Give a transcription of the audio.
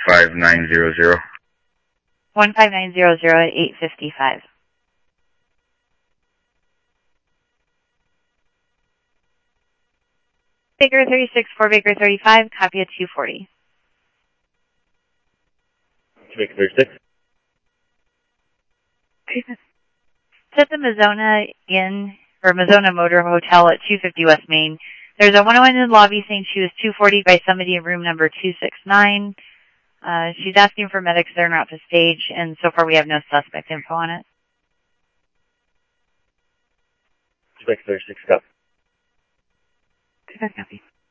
15900. 15900 at 855. Baker 36, 4 Baker 35, copy at 240. Baker 36. It's at the Mazzona Inn, or Mazzona Motor Hotel at 250 West Main. There's a woman in the lobby saying she was 240 by somebody in room number 269. She's asking for medics. They're not to stage, and so far we have no suspect info on it. Baker 36, copy. Copy.